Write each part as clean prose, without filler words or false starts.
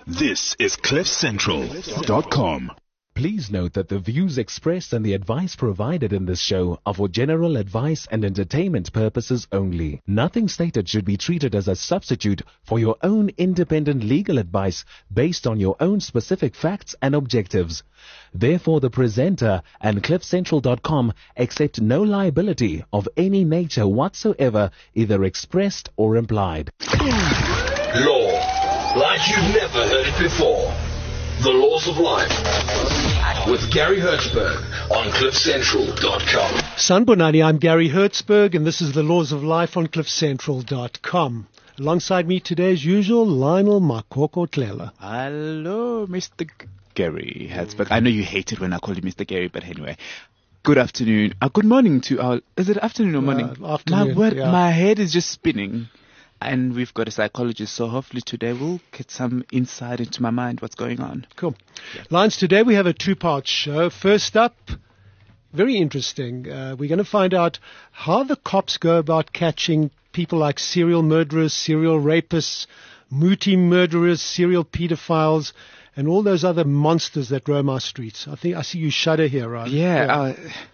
This is CliffCentral.com. Please note that the views expressed and the advice provided in this show are for general advice and entertainment purposes only. Nothing stated should be treated as a substitute for your own independent legal advice based on your own specific facts and objectives. Therefore, the presenter and CliffCentral.com accept no liability of any nature whatsoever, either expressed or implied. Law, like you've never heard it before. The Laws of Life with Gary Hertzberg on CliffCentral.com. Sanbonani, I'm Gary Hertzberg, and this is The Laws of Life on CliffCentral.com. Alongside me today, as usual, Lionel Makoko-Tlela. Hello, Mr. Gary Hertzberg. I know you hate it when I call you Mr. Gary, but anyway. Good afternoon. Good morning to our... Is it afternoon or morning? Afternoon, My head is just spinning. And we've got a psychologist, so hopefully today we'll get some insight into my mind, what's going on. Cool. Lions, today we have a two-part show. First up, very interesting. We're going to find out how the cops go about catching people like serial murderers, serial rapists, multi-murderers, serial pedophiles, and all those other monsters that roam our streets. I think I see you shudder here, right? Yeah.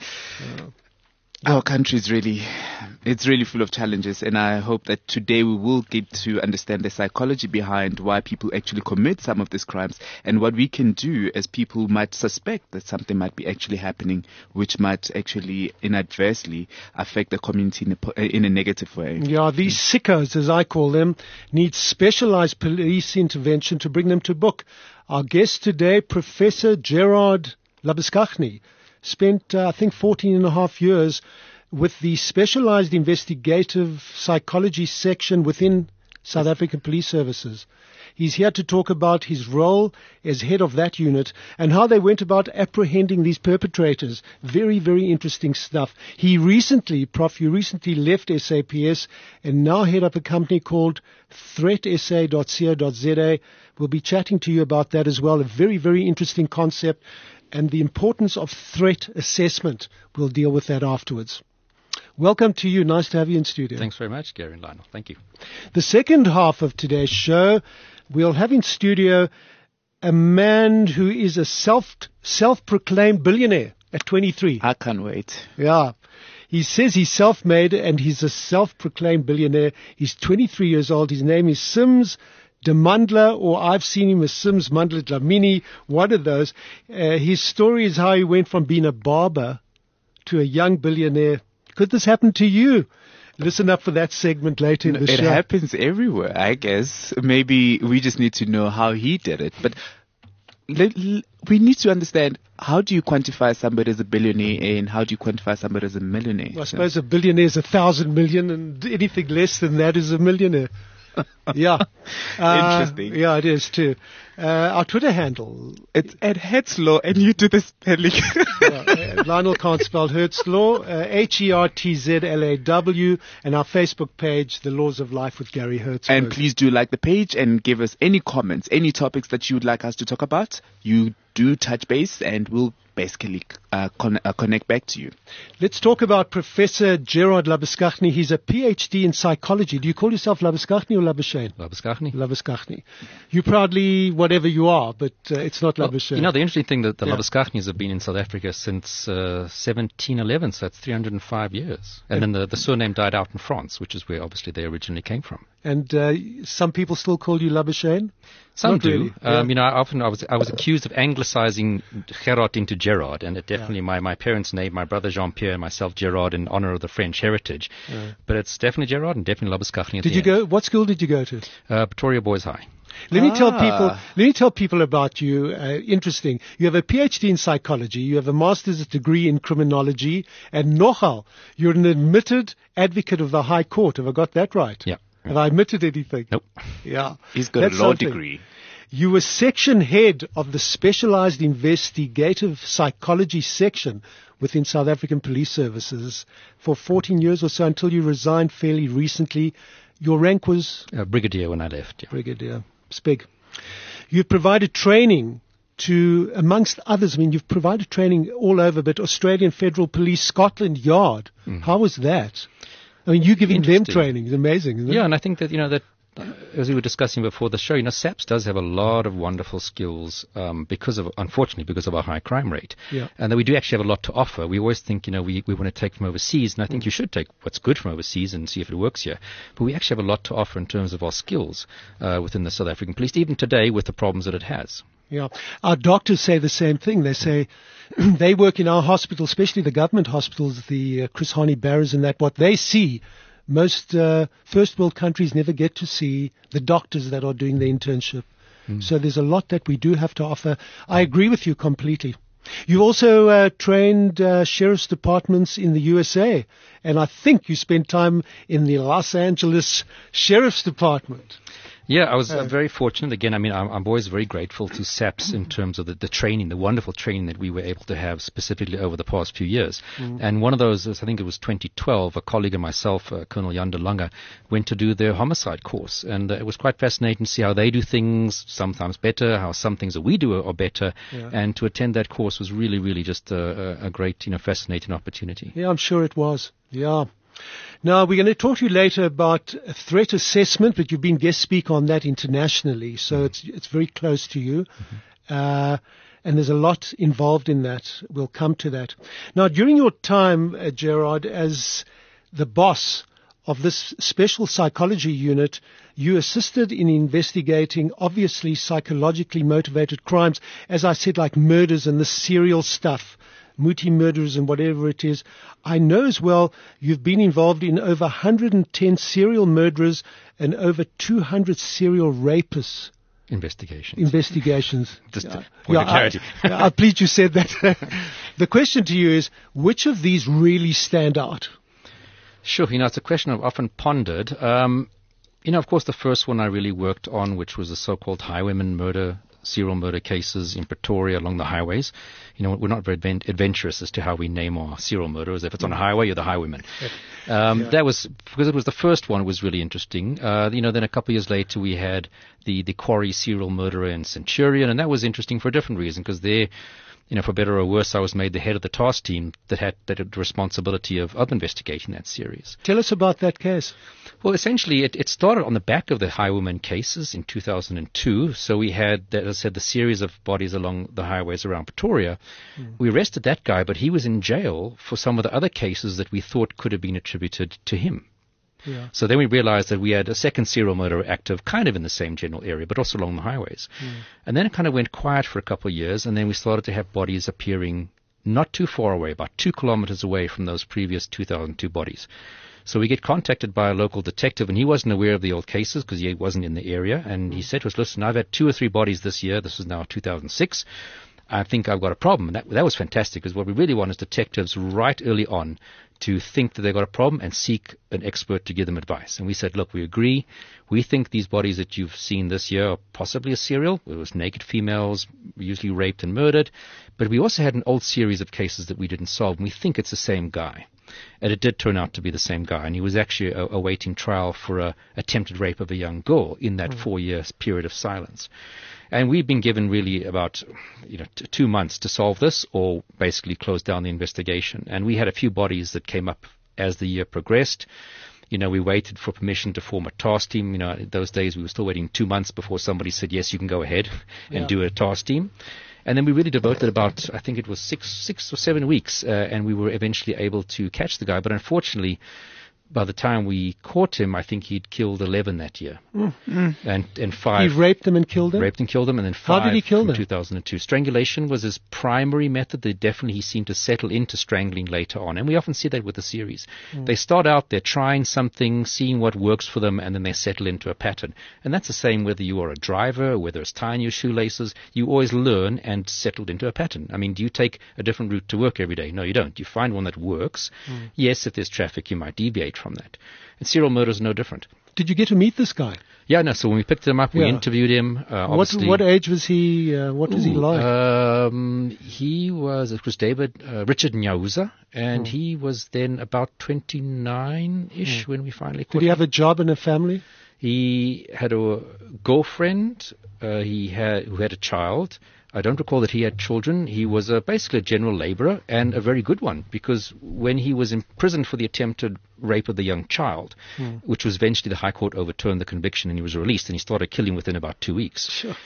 Our country is really full of challenges, and I hope that today we will get to understand the psychology behind why people actually commit some of these crimes and what we can do as people who might suspect that something might be actually happening, which might actually inadvertently affect the community in a negative way. Yeah, these sickos, as I call them, need specialized police intervention to bring them to book. Our guest today, Professor Gerard Labuschagne, spent, I think, 14 and a half years with the specialized investigative psychology section within South African Police Services. He's here to talk about his role as head of that unit and how they went about apprehending these perpetrators. Very, very interesting stuff. You recently left SAPS and now head up a company called threatsa.co.za. We'll be chatting to you about that as well. A very, very interesting concept. And the importance of threat assessment. We'll deal with that afterwards. Welcome to you. Nice to have you in studio. Thanks very much, Gary and Lionel. Thank you. The second half of today's show, we'll have in studio a man who is a self-proclaimed billionaire at 23. I can't wait. Yeah. He says he's self-made and he's a self-proclaimed billionaire. He's 23 years old. His name is Sims de Mandla, or I've seen him as Sims Mandla Dlamini, one of those. His story is how he went from being a barber to a young billionaire. Could this happen to you? Listen up for that segment later in the show. It happens everywhere, I guess. Maybe we just need to know how he did it. But we need to understand, how do you quantify somebody as a billionaire and how do you quantify somebody as a millionaire? Well, I suppose a billionaire is 1,000 million and anything less than that is a millionaire. Yeah. Interesting. Yeah, it is too. Our Twitter handle. It's at Hertzlaw, and you do the spelling. Lionel can't spell Hertzlaw. Hertzlaw, and our Facebook page, The Laws of Life with Gary Hertzberg. And please do like the page and give us any comments, any topics that you would like us to talk about. You do touch base and we'll basically connect back to you. Let's talk about Professor Gerard Labuschagne. He's a PhD in psychology. Do you call yourself Labuschagne or Labuschagne? Labuschagne. Labuschagne. You proudly whatever you are, but it's not Labuschagne. You know, the interesting thing that the Labuschagnes have been in South Africa since 1711, so that's 305 years. And then the surname died out in France, which is where obviously they originally came from. And some people still call you Labuschagne? Some Not do. Really. You know, I was accused of anglicizing Gerard into Gerard, and it definitely my parents named my brother Jean-Pierre and myself Gerard in honor of the French heritage. But it's definitely Gerard and definitely Labuschagne. Did you go? What school did you go to? Pretoria Boys High. Let me tell people about you. Interesting. You have a PhD in psychology. You have a master's degree in criminology, and nogal, you're an admitted advocate of the High Court. Have I got that right? Yeah. Have I admitted anything? Nope. Yeah. He's got a law degree. You were section head of the specialized investigative psychology section within South African Police Services for 14 years or so until you resigned fairly recently. Your rank was? Brigadier when I left. Yeah. Brigadier. It's big. You've provided training to, amongst others, I mean, you've provided training all over, but Australian Federal Police, Scotland Yard. How was that? I mean, you giving them training is amazing, isn't it? Yeah, and I think that, you know, that as we were discussing before the show, SAPS does have a lot of wonderful skills unfortunately, because of our high crime rate. Yeah. And that we do actually have a lot to offer. We always think, we want to take from overseas, and I think you should take what's good from overseas and see if it works here. But we actually have a lot to offer in terms of our skills within the South African police, even today with the problems that it has. Yeah. Our doctors say the same thing. They say they work in our hospital, especially the government hospitals, the Chris Hani Barrows and that, what they see, most first world countries never get to see the doctors that are doing the internship. So there's a lot that we do have to offer. I agree with you completely. You also trained sheriff's departments in the USA, and I think you spent time in the Los Angeles Sheriff's Department. Yeah, I was very fortunate. Again, I'm always very grateful to SAPS in terms of the training, the wonderful training that we were able to have specifically over the past few years. And one of those, I think it was 2012, a colleague of myself, Colonel Yanda Langa, went to do their homicide course. And it was quite fascinating to see how they do things, sometimes better, how some things that we do are better. Yeah. And to attend that course was really, really just a great, fascinating opportunity. Yeah, I'm sure it was. Yeah. Now, we're going to talk to you later about threat assessment, but you've been guest speaker on that internationally, so it's very close to you. And there's a lot involved in that. We'll come to that. Now, during your time, Gerard, as the boss of this special psychology unit, you assisted in investigating obviously psychologically motivated crimes, as I said, like murders and the serial stuff. Muti murderers and whatever it is. I know as well you've been involved in over 110 serial murderers and over 200 serial rapists. Investigations. Just a point of clarity. I'm pleased you said that. The question to you is, which of these really stand out? Sure. It's a question I've often pondered. Of course, the first one I really worked on, which was the so-called highwayman serial murder cases in Pretoria along the highways. We're not very adventurous as to how we name our serial murderers. If it's on a highway, you're the highwayman. That was, because it was the first one, was really interesting. Then a couple of years later, we had the Quarry serial murderer in Centurion, and that was interesting for a different reason, because there, for better or worse, I was made the head of the task team that had the responsibility of investigating that series. Tell us about that case. Well, essentially, it started on the back of the highwayman cases in 2002. So we had, as I said, the series of bodies along the highways around Pretoria. We arrested that guy, but he was in jail for some of the other cases that we thought could have been attributed to him. Yeah. So then we realized that we had a second serial murderer active kind of in the same general area, but also along the highways. And then it kind of went quiet for a couple of years, and then we started to have bodies appearing not too far away, about 2 kilometers away from those previous 2002 bodies. So we get contacted by a local detective, and he wasn't aware of the old cases because he wasn't in the area. And he said to us, listen, I've had 2 or 3 bodies this year. This is now 2006. I think I've got a problem. And that was fantastic, because what we really want is detectives right early on to think that they've got a problem and seek an expert to give them advice. And we said, look, we agree. We think these bodies that you've seen this year are possibly a serial. It was naked females, usually raped and murdered. But we also had an old series of cases that we didn't solve, and we think it's the same guy. And it did turn out to be the same guy, and he was actually awaiting trial for a attempted rape of a young girl in that 4-year period of silence. And we've been given really about 2 months to solve this, or basically close down the investigation. And we had a few bodies that came up as the year progressed. We waited for permission to form a task team. Those days we were still waiting 2 months before somebody said, yes, you can go ahead and do a task team. And then we really devoted about, I think it was 6 or 7 weeks, and we were eventually able to catch the guy. But unfortunately, by the time we caught him, I think he'd killed 11 that year. And 5. He raped them and killed them? Raped and killed them, and then 5 How did he kill from them? 2002. Strangulation was his primary method. He seemed to settle into strangling later on. And we often see that with the series. They start out, they're trying something, seeing what works for them, and then they settle into a pattern. And that's the same whether you are a driver, whether it's tying your shoelaces. You always learn and settle into a pattern. Do you take a different route to work every day? No, you don't. You find one that works. Yes, if there's traffic, you might deviate from that. And serial murder is no different. Did you get to meet this guy? Yeah, no. So when we picked him up, we interviewed him. What age was he? What was he like? It was Richard Nyauza, and he was then about 29-ish when we finally caught him. Did he have a job and a family? He had a girlfriend who had a child. I don't recall that he had children. He was basically a general laborer, and a very good one, because when he was imprisoned for the attempted rape of the young child, which was eventually the High Court overturned the conviction and he was released, and he started killing within about 2 weeks. Sure.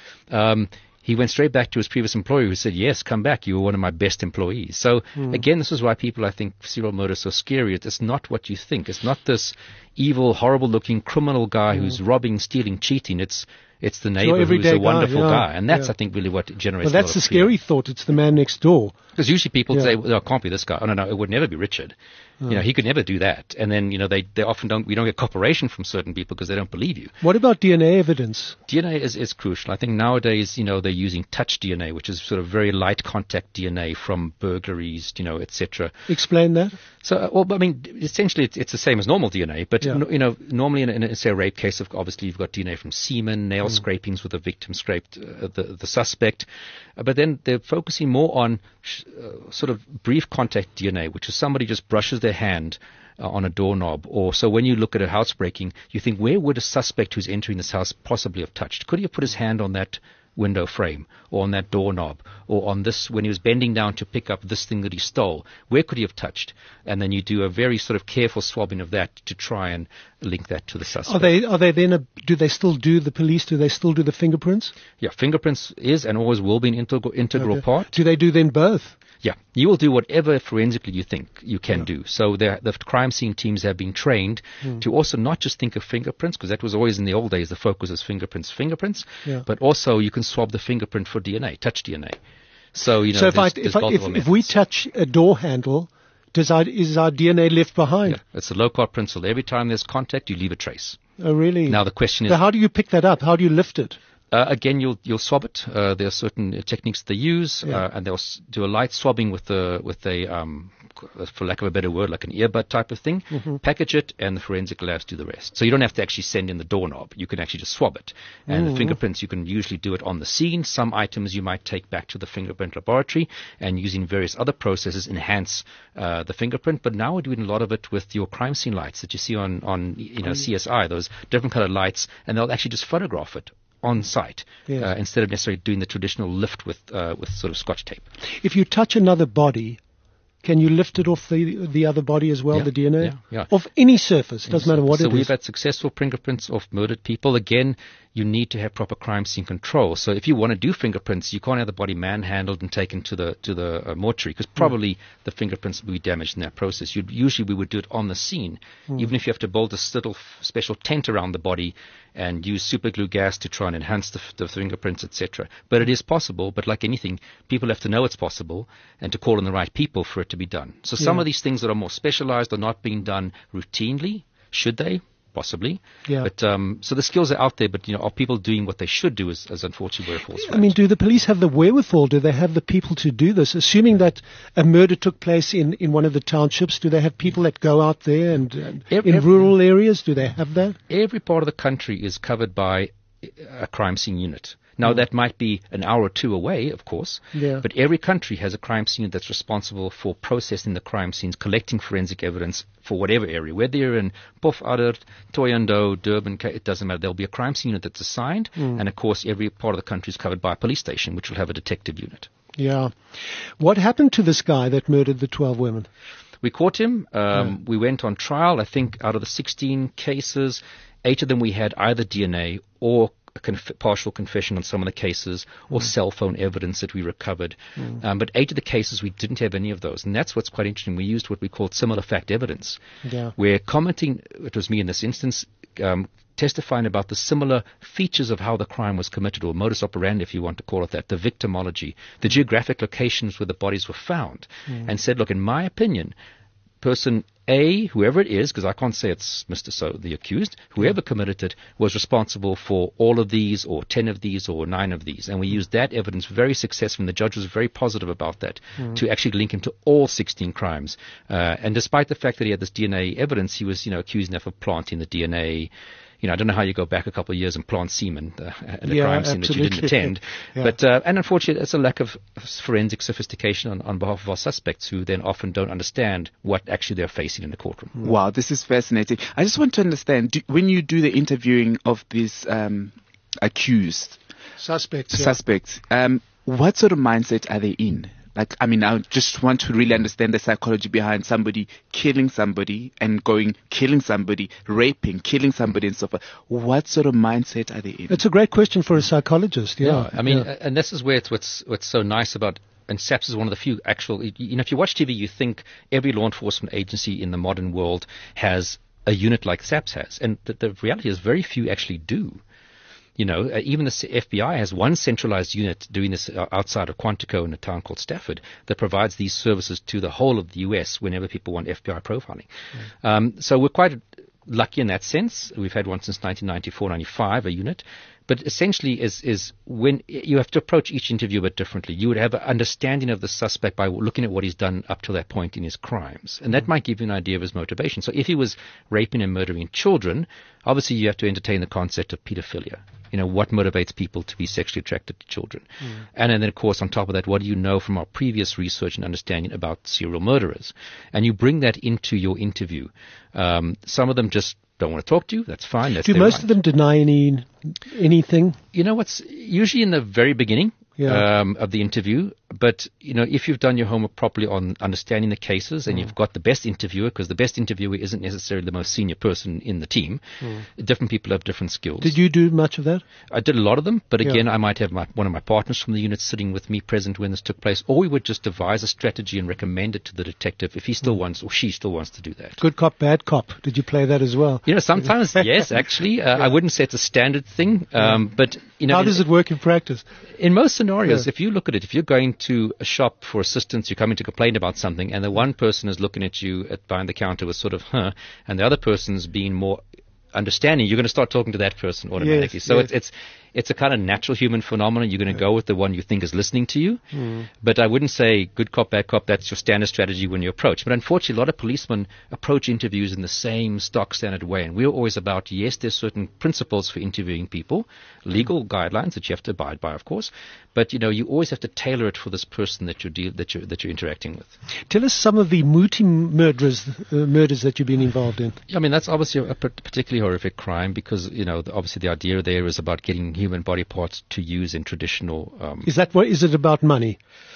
He went straight back to his previous employer, who said, yes, come back, you were one of my best employees. So again, this is why people, I think, serial murder is so scary. It's not what you think. It's not this evil, horrible-looking criminal guy who's robbing, stealing, cheating. It's the neighbor who's a wonderful guy. And that's, I think, really what generates Well, that's the scary thought. It's the man next door. Because usually people say, well, it can't be this guy. Oh, no, it would never be Richard. He could never do that. And then, they often we don't get cooperation from certain people because they don't believe you. What about DNA evidence? DNA is crucial. I think nowadays, they're using touch DNA, which is sort of very light contact DNA from burglaries, etc. Explain that. So, essentially it's the same as normal DNA, but, normally in say, a rape case, obviously you've got DNA from semen, nail scrapings where the victim scraped the suspect. But then they're focusing more on sort of brief contact DNA, which is somebody just brushes their hand on a doorknob. Or so when you look at a housebreaking, you think, where would a suspect who's entering this house possibly have touched? Could he have put his hand on that window frame or on that doorknob or on this when he was bending down to pick up this thing that he stole? Where could he have touched? And then you do a very sort of careful swabbing of that to try and link that to the suspect. Are they then do they still do the fingerprints? Yeah, fingerprints is and always will be an integral part. Do they do then both? Yeah, you will do whatever forensically you think you can do. So the crime scene teams have been trained to also not just think of fingerprints, because that was always in the old days the focus is fingerprints, but also you can swab the fingerprint for DNA, touch DNA. So if we touch a door handle, is our DNA left behind? Yeah, it's the Lockhart principle. Every time there's contact, you leave a trace. Oh, really? Now the question is, so how do you pick that up? How do you lift it? Again, you'll swab it. There are certain techniques they use, and they'll do a light swabbing with a for lack of a better word, like an earbud type of thing. Package it, and the forensic labs do the rest. So you don't have to actually send in the doorknob. You can actually just swab it. And the fingerprints, you can usually do it on the scene. Some items you might take back to the fingerprint laboratory, and using various other processes enhance the fingerprint. But now we're doing a lot of it with your crime scene lights that you see on CSI, those different colored lights, and they'll actually just photograph it on site instead of necessarily doing the traditional lift with sort of scotch tape. If you touch another body, can you lift it off the other body as well, the DNA? Yeah. Off any surface, doesn't matter what it is. So we've had successful fingerprints of murdered people. Again, you need to have proper crime scene control. So if you want to do fingerprints, you can't have the body manhandled and taken to the mortuary, because probably the fingerprints will be damaged in that process. Usually we would do it on the scene, even if you have to build a little special tent around the body and use superglue gas to try and enhance the fingerprints, etc. But it is possible, but like anything, people have to know it's possible and to call on the right people for it to be done. So some of these things that are more specialized are not being done routinely. Should they? Possibly. Yeah. But so the skills are out there, but are people doing what they should do is unfortunately where it falls. I mean, do the police have the wherewithal? Do they have the people to do this? Assuming that a murder took place in one of the townships, do they have people that go out there and in rural areas? Do they have that? Every part of the country is covered by a crime scene unit. Now, that might be an hour or two away, of course, but every country has a crime scene that's responsible for processing the crime scenes, collecting forensic evidence for whatever area. Whether you're in Pofadder, Thohoyandou, Durban, it doesn't matter. There'll be a crime scene unit that's assigned, and of course, every part of the country is covered by a police station, which will have a detective unit. Yeah. What happened to this guy that murdered the 12 women? We caught him. We went on trial. I think out of the 16 cases, 8 of them we had either DNA or partial confession on some of the cases, or cell phone evidence that we recovered. But 8 of the cases, we didn't have any of those. And that's what's quite interesting. We used what we called similar fact evidence. We're commenting, it was me in this instance, testifying about the similar features of how the crime was committed, or modus operandi, if you want to call it that, the victimology, the geographic locations where the bodies were found, and said, look, in my opinion, person A, whoever it is, because I can't say it's Mr. So, the accused, whoever committed it was responsible for all of these, or 10 of these, or 9 of these. And we used that evidence very successfully, and the judge was very positive about that, to actually link him to all 16 crimes. And despite the fact that he had this DNA evidence, he was, accused enough of planting the DNA. I don't know how you go back a couple of years and plant semen at a crime scene that you didn't attend. But and unfortunately, it's a lack of forensic sophistication on behalf of our suspects, who then often don't understand what actually they're facing in the courtroom. Wow, this is fascinating. I just want to understand, when you do the interviewing of these accused suspects, what sort of mindset are they in? Like, I mean, I just want to really understand the psychology behind somebody killing somebody and killing somebody, raping, killing somebody and so forth. What sort of mindset are they in? It's a great question for a psychologist. Yeah, I mean, and this is where what's so nice about, and SAPS is one of the few actual, if you watch TV, you think every law enforcement agency in the modern world has a unit like SAPS has. And the reality is very few actually do. Even the FBI has one centralized unit doing this outside of Quantico in a town called Stafford that provides these services to the whole of the U.S. whenever people want FBI profiling. So we're quite lucky in that sense. We've had one since 1994-95, a unit. But essentially is when you have to approach each interview a bit differently. You would have an understanding of the suspect by looking at what he's done up to that point in his crimes. And that might give you an idea of his motivation. So if he was raping and murdering children, obviously you have to entertain the concept of pedophilia. What motivates people to be sexually attracted to children? And then, of course, on top of that, what do you know from our previous research and understanding about serial murderers? And you bring that into your interview. Some of them just don't want to talk to you. That's fine. That's do most of them deny anything? What's usually in the very beginning of the interview. But, if you've done your homework properly on understanding the cases and you've got the best interviewer, because the best interviewer isn't necessarily the most senior person in the team, different people have different skills. Did you do much of that? I did a lot of them, but again, I might have one of my partners from the unit sitting with me present when this took place, or we would just devise a strategy and recommend it to the detective if he still wants or she still wants to do that. Good cop, bad cop. Did you play that as well? Sometimes, yes, actually. I wouldn't say it's a standard thing, but, how does it work in practice? In most scenarios, if you look at it, if you're going to a shop for assistance, you're coming to complain about something, and the one person is looking at you behind the counter with sort of, and the other person's being more understanding, you're going to start talking to that person automatically. Yes, so it's a kind of natural human phenomenon. You're going to go with the one you think is listening to you. But I wouldn't say good cop, bad cop, that's your standard strategy when you approach. But unfortunately, a lot of policemen approach interviews in the same stock standard way. And we're always about, yes, there's certain principles for interviewing people, legal guidelines that you have to abide by, of course. But, you always have to tailor it for this person that you're interacting with. Tell us some of the Muti murders that you've been involved in. I mean, that's obviously a particularly horrific crime because, obviously the idea there is about getting human body parts to use in traditional. Is it about money?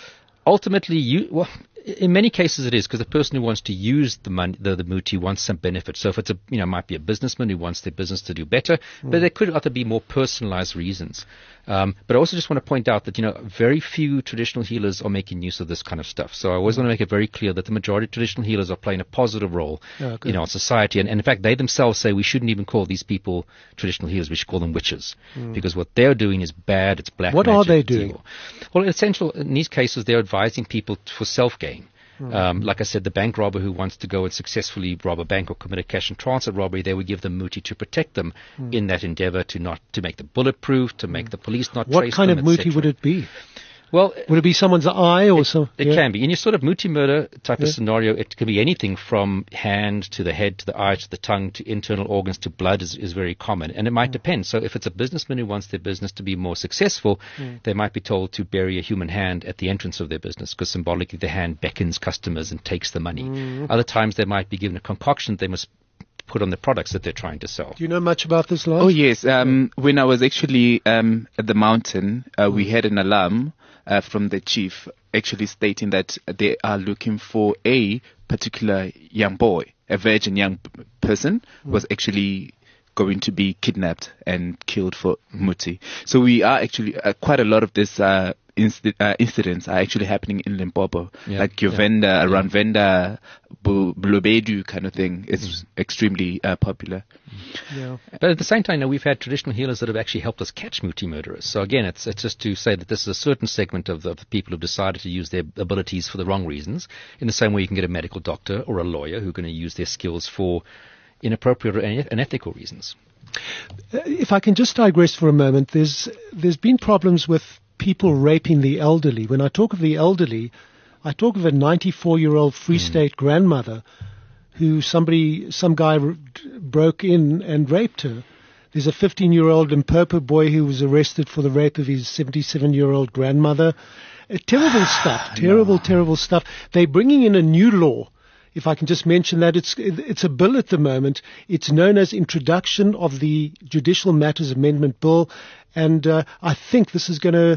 Ultimately, in many cases it is, because the person who wants to use the money, the muti, wants some benefit. So if it's might be a businessman who wants their business to do better, but there could also be more personalized reasons. But I also just want to point out that, very few traditional healers are making use of this kind of stuff. So I always want to make it very clear that the majority of traditional healers are playing a positive role, in society. And in fact, they themselves say we shouldn't even call these people traditional healers. We should call them witches, because what they're doing is bad. It's black magic. What are they doing? Evil. Well, in these cases, they're advising people for self-gain. Like I said, the bank robber who wants to go and successfully rob a bank or commit a cash and transit robbery, they would give them muti to protect them in that endeavor to make them bulletproof, to make the police not trace them. What kind of muti would it be? Well, would it be someone's eye or something? It can be. In your sort of muti murder type of scenario, it can be anything from hand to the head to the eye to the tongue to internal organs to blood is very common. And it might depend. So if it's a businessman who wants their business to be more successful, they might be told to bury a human hand at the entrance of their business because symbolically the hand beckons customers and takes the money. Other times they might be given a concoction they must put on the products that they're trying to sell. Do you know much about this, Lars? Oh, yes. When I was actually at the mountain, we had an alarm from the chief actually stating that they are looking for a particular young boy, a virgin young person was actually going to be kidnapped and killed for muti. So we are actually quite a lot of this incidents are actually happening in Limpopo, like your Venda, around Venda, Blubedu kind of thing. It's extremely popular. Yeah. But at the same time, we've had traditional healers that have actually helped us catch muti murderers. So again, it's just to say that this is a certain segment of the people who've decided to use their abilities for the wrong reasons. In the same way you can get a medical doctor or a lawyer who are going to use their skills for inappropriate and unethical reasons. If I can just digress for a moment, there's been problems with people raping the elderly. When I talk of the elderly, I talk of a 94-year-old Free State grandmother who some guy broke in and raped her. There's a 15-year-old Limpopo boy who was arrested for the rape of his 77-year-old grandmother. Terrible stuff. Terrible stuff. They're bringing in a new law. If I can just mention that, it's a bill at the moment. It's known as Introduction of the Judicial Matters Amendment Bill, and I think this is going to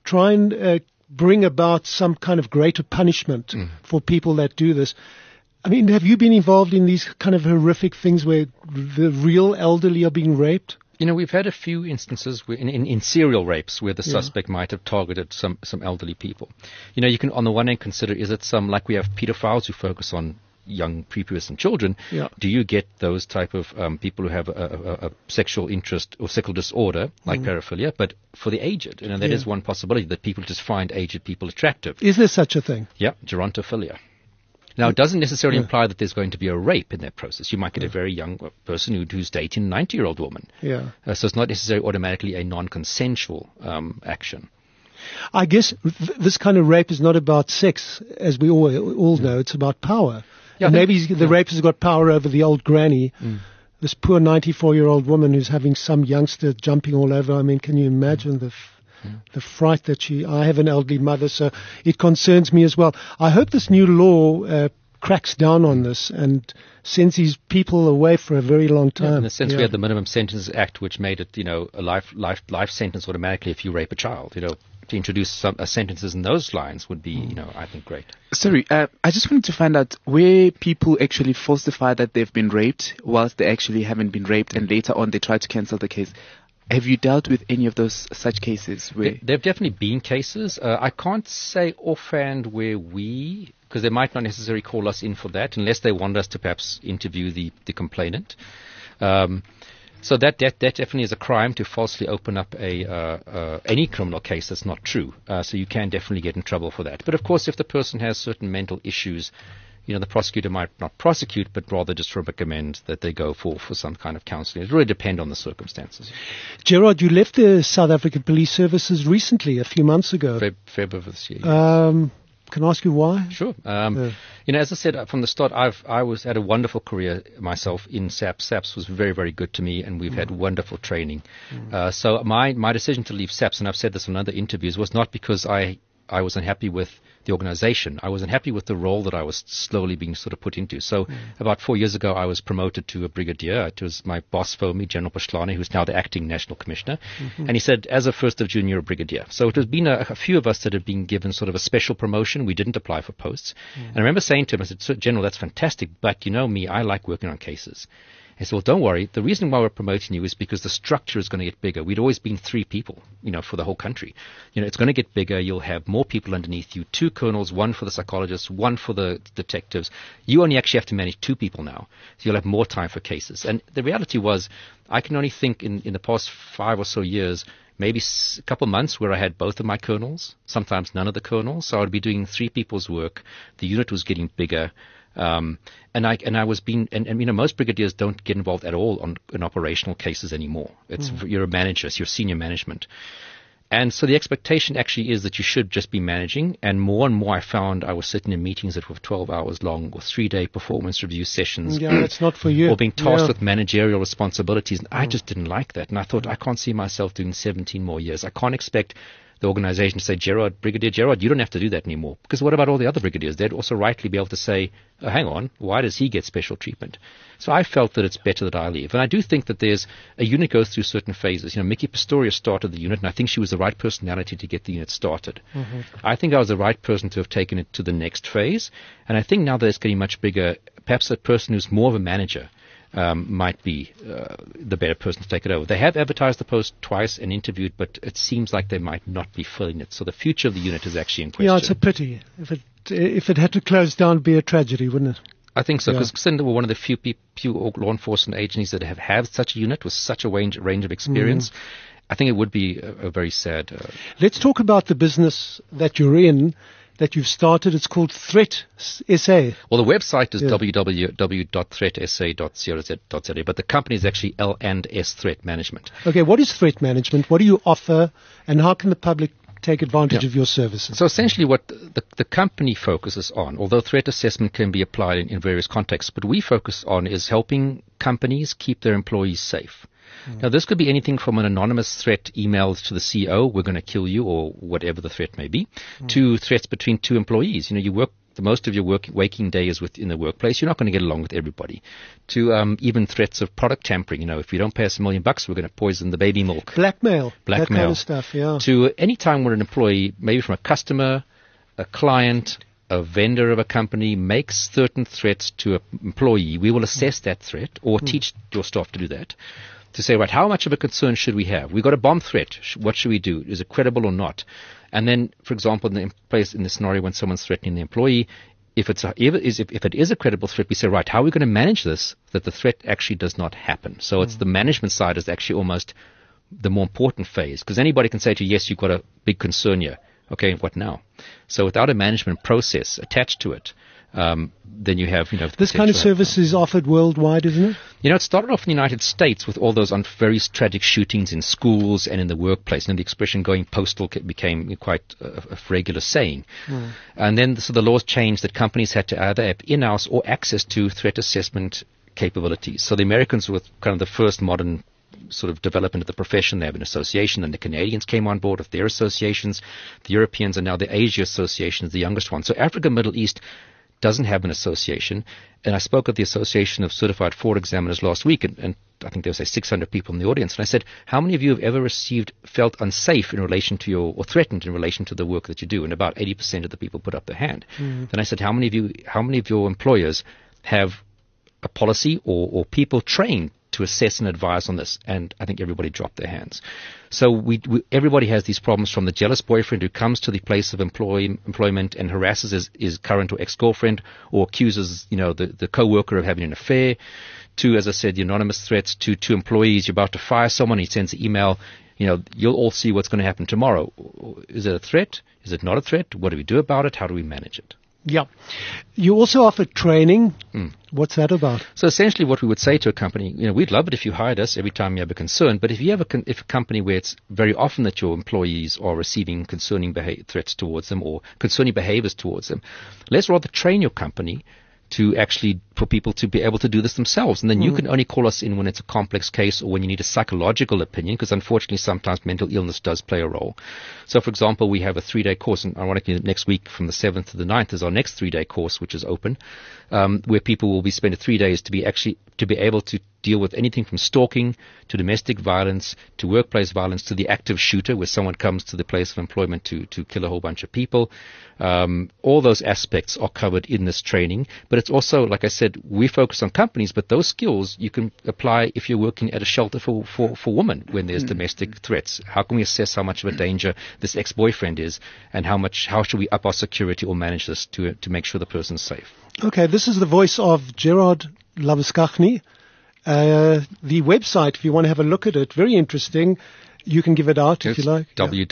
try and bring about some kind of greater punishment for people that do this. I mean, have you been involved in these kind of horrific things where the real elderly are being raped? You know, we've had a few instances in serial rapes where the suspect might have targeted some elderly people. You know, you can on the one hand consider, is it some, like we have pedophiles who focus on young prepubescent children. Yeah. Do you get those type of people who have a sexual interest or sexual disorder like paraphilia, but for the aged? You know, that is one possibility, that people just find aged people attractive. Is there such a thing? Yeah, gerontophilia. Now, it doesn't necessarily imply that there's going to be a rape in that process. You might get a very young person who's dating a 90-year-old woman. Yeah. So it's not necessarily automatically a non-consensual action. I guess this kind of rape is not about sex, as we all know. It's about power. Yeah, and maybe the rapist has got power over the old granny, this poor 94-year-old woman who's having some youngster jumping all over. I mean, can you imagine the fright that I have an elderly mother, so it concerns me as well. I hope this new law cracks down on this and sends these people away for a very long time. Yeah, in a sense, we had the Minimum Sentences Act, which made it, you know, a life sentence automatically if you rape a child. You know, to introduce some sentences in those lines would be, you know, I think great. Sorry, I just wanted to find out where people actually falsify that they've been raped whilst they actually haven't been raped, and later on they try to cancel the case. Have you dealt with any of those such cases? Where There have definitely been cases. I can't say offhand where because they might not necessarily call us in for that unless they want us to perhaps interview the complainant. So that definitely is a crime, to falsely open up any criminal case that's not true. So you can definitely get in trouble for that. But of course, if the person has certain mental issues, you know, the prosecutor might not prosecute, but rather just recommend that they go for some kind of counselling. It really depends on the circumstances. Gerard, you left the South African Police Services recently, a few months ago. February of this year. Yes. Can I ask you why? Sure. You know, as I said from the start, I had a wonderful career myself in SAPS. SAPS was very, very good to me, and we've had wonderful training. So my decision to leave SAPS, and I've said this in other interviews, was not because I was unhappy with the organization. I was unhappy with the role that I was slowly being sort of put into. So about 4 years ago, I was promoted to a brigadier. It was my boss phoned me, General Pashlane, who's now the acting national commissioner. And he said, as of 1st of June, you're a brigadier. So it has been a few of us that have been given sort of a special promotion. We didn't apply for posts. And I remember saying to him, I said, General, that's fantastic, but you know me, I like working on cases. He said, well, don't worry. The reason why we're promoting you is because the structure is going to get bigger. We'd always been 3 people, you know, for the whole country. You know, it's going to get bigger. You'll have more people underneath you, 2 colonels, 1 for the psychologists, 1 for the detectives. You only actually have to manage 2 people now. So you'll have more time for cases. And the reality was, I can only think in the past 5 or so years, maybe a couple months where I had both of my colonels, sometimes none of the colonels. So I would be doing 3 people's work. The unit was getting bigger. And I was being, and you know, most brigadiers don't get involved at all in operational cases anymore. You're a manager, it's your senior management. And so the expectation actually is that you should just be managing. And more I found I was sitting in meetings that were 12 hours long, or 3-day performance review sessions. Yeah, that's not for you. Or being tasked with managerial responsibilities. And I just didn't like that. And I thought, I can't see myself doing 17 more years. I can't expect the organization to say, Brigadier Gerard, you don't have to do that anymore. Because what about all the other brigadiers? They'd also rightly be able to say, oh, hang on, why does he get special treatment? So I felt that it's better that I leave. And I do think that a unit goes through certain phases. You know, Mickey Pistorius started the unit, and I think she was the right personality to get the unit started. I think I was the right person to have taken it to the next phase. And I think now that it's getting much bigger, perhaps a person who's more of a manager might be the better person to take it over. They have advertised the post twice and interviewed, but it seems like they might not be filling it. So the future of the unit is actually in question. Yeah, it's a pity. If it had to close down, it'd be a tragedy, wouldn't it? I think so, because we're one of the few law enforcement agencies that have such a unit with such a range of experience. I think it would be a very sad... Let's talk about the business that you're in, that you've started. It's called Threat SA. Well, the website is www.threatsa.co.za, but the company is actually L&S Threat Management. Okay, what is threat management? What do you offer, and how can the public take advantage of your services? So essentially what the company focuses on, although threat assessment can be applied in various contexts, but we focus on is helping companies keep their employees safe. Now, this could be anything from an anonymous threat emailed to the CEO, we're going to kill you, or whatever the threat may be, to threats between 2 employees. You know, you work the most of your waking day is within the workplace. You're not going to get along with everybody. To even threats of product tampering. If you don't pay us $1 million, we're going to poison the baby milk. Blackmail. That kind of stuff, yeah. To any time where an employee, maybe from a customer, a client, a vendor of a company, makes certain threats to an employee, we will assess that threat or teach your staff to do that. To say, right, how much of a concern should we have? We've got a bomb threat. What should we do? Is it credible or not? And then, for example, in the scenario when someone's threatening the employee, if it is a credible threat, we say, right, how are we going to manage this that the threat actually does not happen? So it's the management side is actually almost the more important phase, because anybody can say to you, yes, you've got a big concern here. Okay, what now? So without a management process attached to it, then you have, this kind of service is offered worldwide, isn't it? It started off in the United States with all those very tragic shootings in schools and in the workplace. And the expression going postal became quite a regular saying. And then so the laws changed that companies had to either have in-house or access to threat assessment capabilities. So the Americans were kind of the first modern sort of development of the profession. They have an association, and the Canadians came on board with their associations. The Europeans, and now the Asia Association is the youngest one. So Africa, Middle East doesn't have an association. And I spoke at the Association of Certified Fraud Examiners last week, and I think there was 600 people in the audience. And I said, how many of you have ever felt unsafe in relation to or threatened in relation to the work that you do? And about 80% of the people put up their hand. Then I said, how many of your employers have a policy or people trained to assess and advise on this? And I think everybody dropped their hands. So everybody has these problems, from the jealous boyfriend who comes to the place of employment and harasses his current or ex-girlfriend, or accuses the co-worker of having an affair, to, as I said, the anonymous threats to employees. You're about to fire someone, he sends an email, you'll all see what's going to happen tomorrow. Is it a threat? Is it not a threat? What do we do about it? How do we manage it? Yeah. You also offer training. What's that about? So essentially what we would say to a company, we'd love it if you hired us every time you have a concern, but if you have a company where it's very often that your employees are receiving concerning threats towards them or concerning behaviors towards them, let's rather train your company for people to be able to do this themselves. And then you can only call us in when it's a complex case or when you need a psychological opinion, because unfortunately sometimes mental illness does play a role. So, for example, we have a 3-day course, and ironically next week from the 7th to the 9th is our next 3-day course, which is open, where people will be spending 3 days to be able to deal with anything from stalking to domestic violence to workplace violence to the active shooter, where someone comes to the place of employment to kill a whole bunch of people. All those aspects are covered in this training. But it's also, like I said, we focus on companies, but those skills you can apply if you're working at a shelter for women when there's domestic threats. How can we assess how much of a danger this ex-boyfriend is, and how should we up our security or manage this to make sure the person's safe? Okay, this is the voice of Gerard Labuschagne. The website, if you want to have a look at it, very interesting. You can give it out if you like.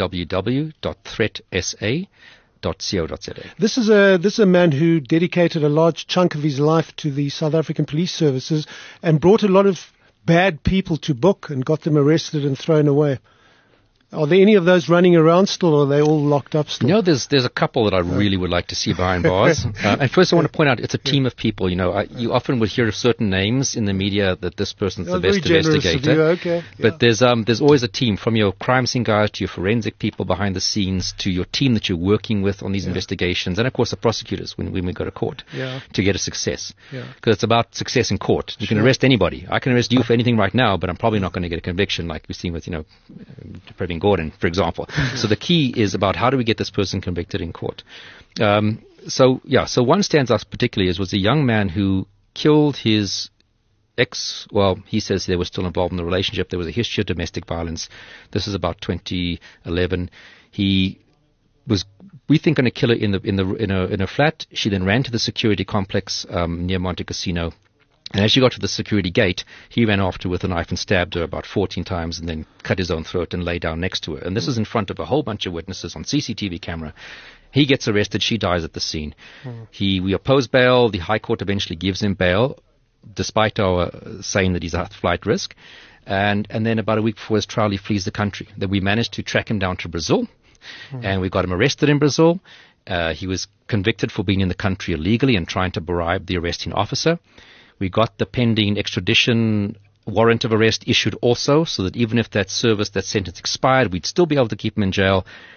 www.threatsa.co.za. This is a man who dedicated a large chunk of his life to the South African police services and brought a lot of bad people to book and got them arrested and thrown away. Are there any of those running around still, or are they all locked up still? There's a couple that I really would like to see behind bars. And first I want to point out, it's a team of people. You often would hear of certain names in the media that this person's the best investigator. Okay. But there's always a team, from your crime scene guys to your forensic people behind the scenes to your team that you're working with on these investigations, and of course the prosecutors when we go to court to get a success. Because it's about success in court. You can arrest anybody. I can arrest you for anything right now, but I'm probably not going to get a conviction like we've seen with Pravin Gordon, for example. So the key is about how do we get this person convicted in court. So one stands out particularly was a young man who killed his ex. Well, he says they were still involved in the relationship. There was a history of domestic violence. This is about 2011. He was, we think, going to kill her in a flat. She then ran to the security complex near Monte Casino. And as she got to the security gate, he ran after her with a knife and stabbed her about 14 times and then cut his own throat and lay down next to her. And this is in front of a whole bunch of witnesses on CCTV camera. He gets arrested. She dies at the scene. We oppose bail. The High Court eventually gives him bail, despite our saying that he's a flight risk. And then about a week before his trial, he flees the country. Then we managed to track him down to Brazil, and we got him arrested in Brazil. He was convicted for being in the country illegally and trying to bribe the arresting officer. We got the pending extradition warrant of arrest issued also, so that even if that sentence expired, we'd still be able to keep him in jail.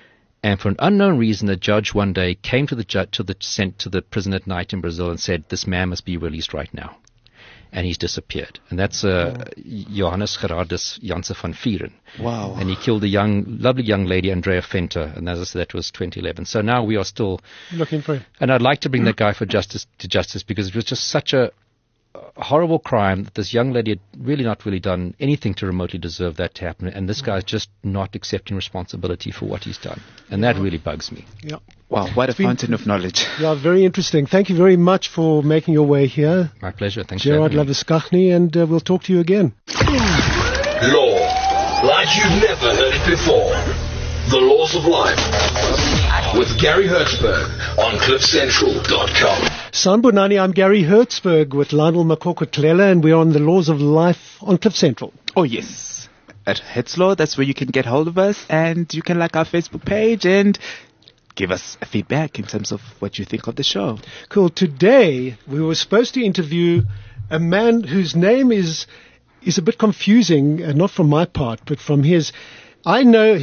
And for an unknown reason, a judge one day came to the prison at night in Brazil and said, "This man must be released right now." And he's disappeared. And that's Johannes Gerardus Janse van Vieren. Wow. And he killed a lovely young lady, Andrea Venter. And as I said, that was 2011. So now we are still looking for him. And I'd like to bring that guy to justice because it was just such a horrible crime that this young lady had really not done anything to remotely deserve that to happen. And this guy's just not accepting responsibility for what he's done. And that really bugs me. Yeah. Wow, what a fountain of knowledge. Yeah, very interesting. Thank you very much for making your way here. My pleasure. Thanks Gerard for having me. Labuschagne, and we'll talk to you again. Law, like you've never heard it before. The Laws of Life. With Gary Hertzberg on CliffCentral.com. Sanbonani, I'm Gary Hertzberg with Lionel Makoko-Tlela, and we're on the Laws of Life on Cliff Central. Oh, yes. At Hetzlaw, that's where you can get hold of us, and you can like our Facebook page and give us feedback in terms of what you think of the show. Cool. Today, we were supposed to interview a man whose name is a bit confusing, not from my part, but from his. I know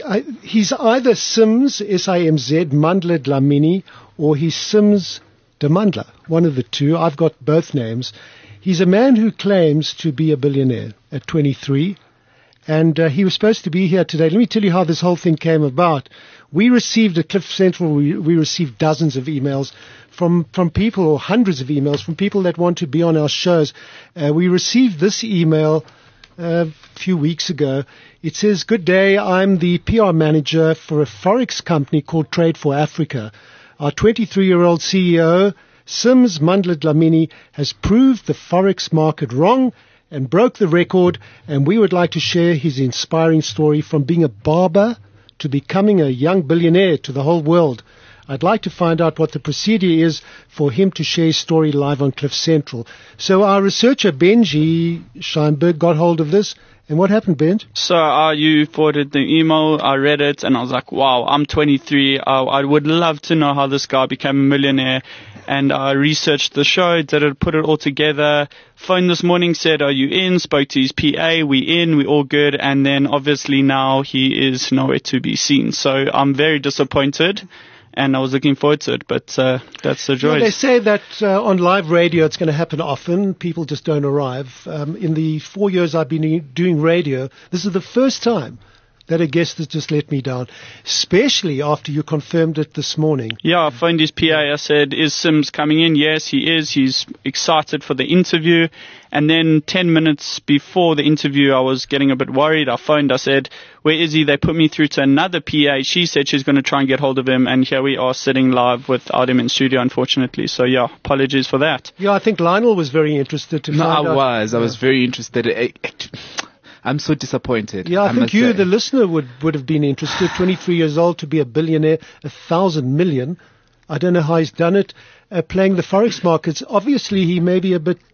he's either Sims, S-I-M-Z, Mandla Dlamini, or he's Sims de Mandla, one of the two. I've got both names. He's a man who claims to be a billionaire at 23, and he was supposed to be here today. Let me tell you how this whole thing came about. We received at Cliff Central, we received dozens of emails from people, or hundreds of emails from people that want to be on our shows. We received this email a few weeks ago. It says, "Good day, I'm the PR manager for a Forex company called Trade for Africa. Our 23-year-old CEO, Sims Mandla Dlamini, has proved the Forex market wrong and broke the record, and we would like to share his inspiring story from being a barber to becoming a young billionaire to the whole world. I'd like to find out what the procedure is for him to share his story live on Cliff Central." So our researcher, Benji Scheinberg, got hold of this. And what happened, Benj? So you forwarded the email, I read it, and I was like, wow, I'm 23. I would love to know how this guy became a millionaire. And I researched the show, put it all together. Phone this morning, said, "Are you in?" Spoke to his PA, we in, we all good. And then obviously now he is nowhere to be seen. So I'm very disappointed. And I was looking forward to it, but that's the joy. They say that on live radio it's going to happen often. People just don't arrive. In the 4 years I've been doing radio, this is the first time that a guest has just let me down, especially after you confirmed it this morning. Yeah, I phoned his PA. I said, "Is Sims coming in?" "Yes, he is. He's excited for the interview." And then 10 minutes before the interview, I was getting a bit worried. I phoned. I said, "Where is he?" They put me through to another PA. She said she's going to try and get hold of him. And here we are sitting live without him in studio, unfortunately. So, yeah, apologies for that. Yeah, I think Lionel was very interested to find out. I was very interested. I'm so disappointed. Yeah, I think you, the listener, would have been interested. 23 years old to be a billionaire, 1,000 million. I don't know how he's done it. Playing the Forex markets. Obviously, he may be a bit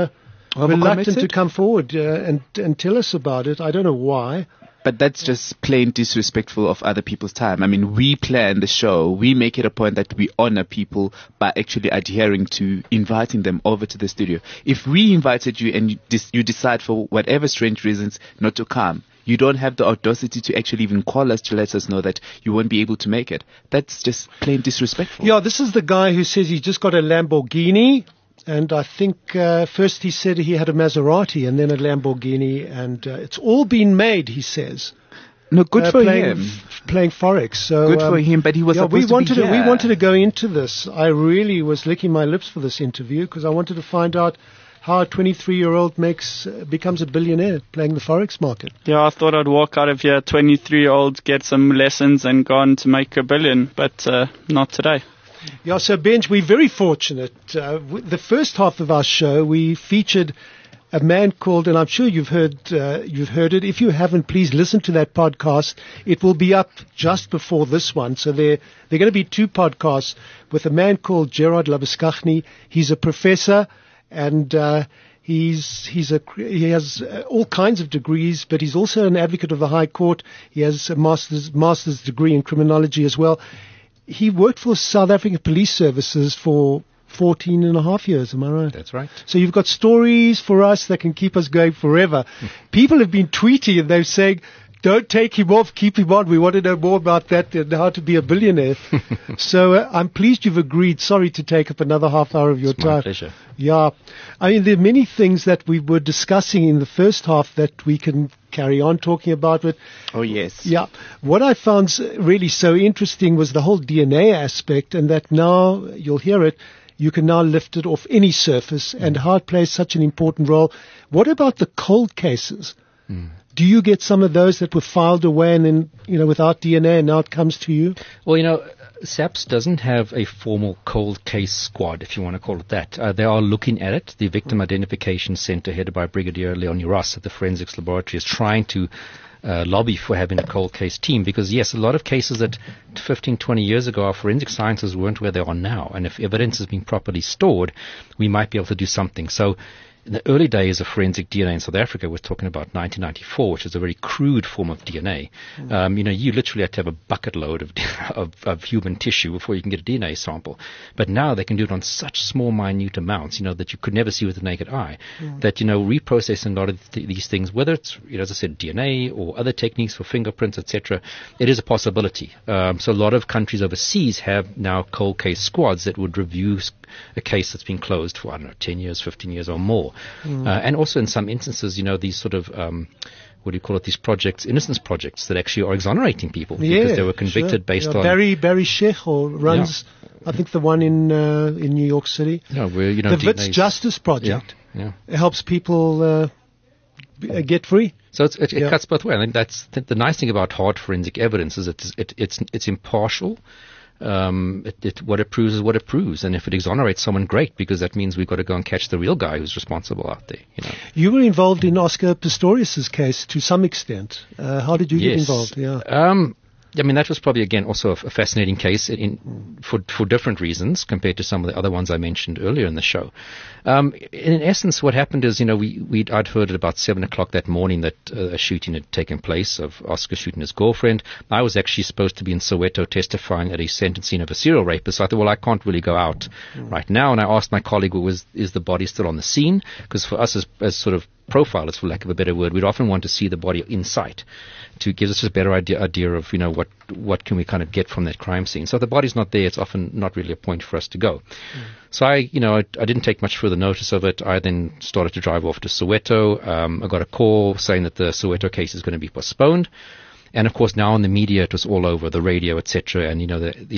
reluctant to come forward and tell us about it. I don't know why. But that's just plain disrespectful of other people's time. I mean, we plan the show. We make it a point that we honor people by actually adhering to inviting them over to the studio. If we invited you and you decide for whatever strange reasons not to come, you don't have the audacity to actually even call us to let us know that you won't be able to make it. That's just plain disrespectful. Yeah, this is the guy who says he just got a Lamborghini. And I think first he said he had a Maserati and then a Lamborghini, and it's all been made, he says. No, good for him. Playing Forex. So, good for him, but he was supposed to be here. We wanted to go into this. I really was licking my lips for this interview because I wanted to find out how a 23-year-old becomes a billionaire playing the Forex market. Yeah, I thought I'd walk out of here, 23-year-old, get some lessons and go on to make $1 billion, but not today. Yeah, so Benj, we're very fortunate. The first half of our show, we featured a man called, and I'm sure you've heard it. If you haven't, please listen to that podcast. It will be up just before this one. So there are going to be two podcasts with a man called Gerard Labuschagne. He's a professor, and he has all kinds of degrees, but he's also an advocate of the High Court. He has a master's degree in criminology as well. He worked for South African Police Services for 14 and a half years, am I right? That's right. So you've got stories for us that can keep us going forever. People have been tweeting and they're saying, Don't take him off, keep him on. We want to know more about that and how to be a billionaire. So I'm pleased you've agreed. Sorry to take up another half hour of your time. My pleasure. Yeah. I mean, there are many things that we were discussing in the first half that we can carry on talking about. But Oh, yes. yeah, what I found really so interesting was the whole DNA aspect, and that now, you'll hear it, you can now lift it off any surface, and how it plays such an important role. What about the cold cases? Do you get some of those that were filed away and then, without DNA, and now it comes to you? Well, SAPS doesn't have a formal cold case squad, if you want to call it that. They are looking at it. The Victim Identification Center, headed by Brigadier Leon Uras at the Forensics Laboratory, is trying to lobby for having a cold case team, because, yes, a lot of cases that 15, 20 years ago, our forensic scientists weren't where they are now. And if evidence has been properly stored, we might be able to do something. So in the early days of forensic DNA in South Africa, we're talking about 1994, which is a very crude form of DNA. You literally have to have a bucket load of human tissue before you can get a DNA sample. But now they can do it on such small, minute amounts, that you could never see with the naked eye, that, reprocessing a lot of these things, whether it's, as I said, DNA or other techniques for fingerprints, etc., it is a possibility. So a lot of countries overseas have now cold case squads that would review a case that's been closed for, 10 years, 15 years or more. And also in some instances, these sort of, these projects, innocence projects that actually are exonerating people because they were convicted based on... Barry Shecho runs, I think, the one in New York City. No, where, the Wits Justice Project. Yeah. It helps people get free. So it cuts both ways. I think that's the nice thing about hard forensic evidence is it's impartial. What it proves is what it proves, and if it exonerates someone, great, because that means we've got to go and catch the real guy who's responsible out there. You were involved in Oscar Pistorius' case to some extent. How did you get involved? Yeah. That was probably, again, also a fascinating case for different reasons compared to some of the other ones I mentioned earlier in the show. In essence, what happened is, I'd heard at about 7 o'clock that morning that a shooting had taken place of Oscar shooting his girlfriend. I was actually supposed to be in Soweto testifying at a sentencing of a serial rapist. So I thought, well, I can't really go out right now. And I asked my colleague, is the body still on the scene? Because for us as sort of profilers, for lack of a better word, we'd often want to see the body in sight to give us a better idea of, what can we kind of get from that crime scene. So if the body's not there, it's often not really a point for us to go. So I didn't take much further notice of it. I then started to drive off to Soweto. I got a call saying that the Soweto case is going to be postponed. And of course, now in the media, it was all over the radio, etc. And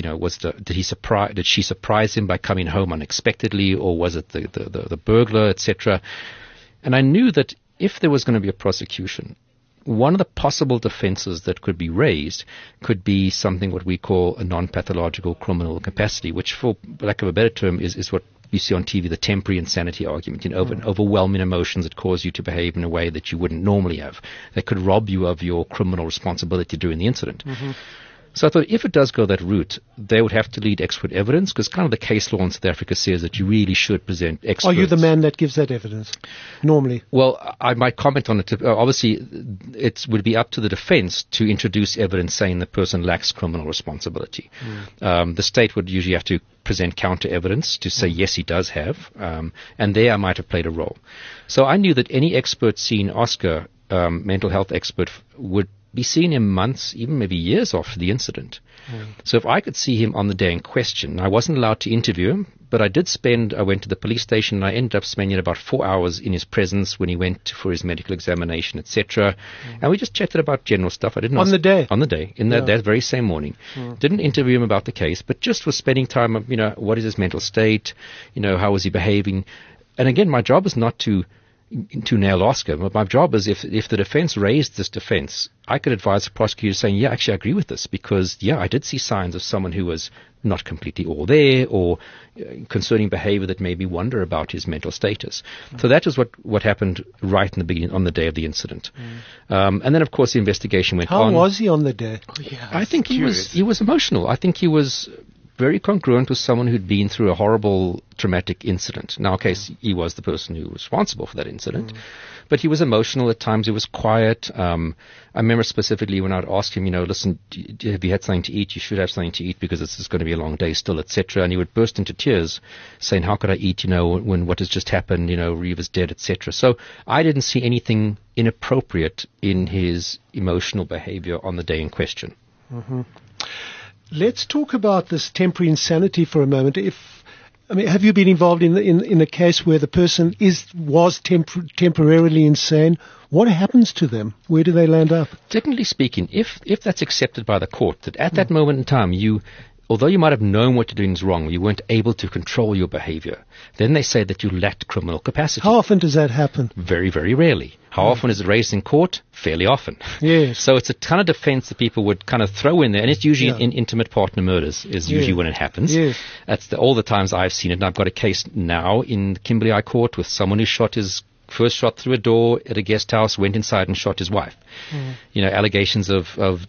did she surprise him by coming home unexpectedly, or was it the burglar, etc.? And I knew that if there was going to be a prosecution, one of the possible defenses that could be raised could be something what we call a non-pathological criminal capacity, which, for lack of a better term, is what you see on TV, the temporary insanity argument, overwhelming emotions that cause you to behave in a way that you wouldn't normally have, that could rob you of your criminal responsibility during the incident. So I thought if it does go that route, they would have to lead expert evidence, because kind of the case law in South Africa says that you really should present experts. Are you the man that gives that evidence, normally? Well, I might comment on it. Obviously, it would be up to the defense to introduce evidence saying the person lacks criminal responsibility. The state would usually have to present counter evidence to say, yes, he does have, and there I might have played a role. So I knew that any expert seeing Oscar, mental health expert, would be seeing him months, even maybe years after the incident. So if I could see him on the day in question, I wasn't allowed to interview him, but I went to the police station, and I ended up spending about 4 hours in his presence when he went for his medical examination, etc. And we just chatted about general stuff. I didn't on the day, in that very same morning. Didn't interview him about the case, but just was spending time of, what is his mental state, how was he behaving. And again, my job is not to nail Oscar. But my job is, if the defense raised this defense, I could advise the prosecutor saying, yeah, actually I agree with this, because, I did see signs of someone who was not completely all there, or concerning behavior that made me wonder about his mental status. So that is what happened right in the beginning, on the day of the incident. And then, of course, the investigation went on. How was he on the day? I think he was emotional. I think he was very congruent with someone who'd been through a horrible traumatic incident. Now, okay, he was the person who was responsible for that incident, but he was emotional at times. He was quiet. I remember specifically when I'd ask him, listen, have you had something to eat? You should have something to eat because this is going to be a long day still, etc. And he would burst into tears saying, how could I eat, when what has just happened, Reeva's dead, etc. So I didn't see anything inappropriate in his emotional behavior on the day in question. Mm-hmm. Let's talk about this temporary insanity for a moment. Have you been involved in a case where the person was temporarily insane? What happens to them? Where do they land up? Technically speaking, if that's accepted by the court, that at that moment in time although you might have known what you're doing is wrong, you weren't able to control your behavior, then they say that you lacked criminal capacity. How often does that happen? Very, very rarely. How often is it raised in court? Fairly often. Yes. So it's a kind of defense that people would kind of throw in there, and it's usually in intimate partner murders is usually when it happens. Yes. That's all the times I've seen it, and I've got a case now in Kimberley High Court with someone who shot his first shot through a door at a guest house, went inside and shot his wife. Allegations of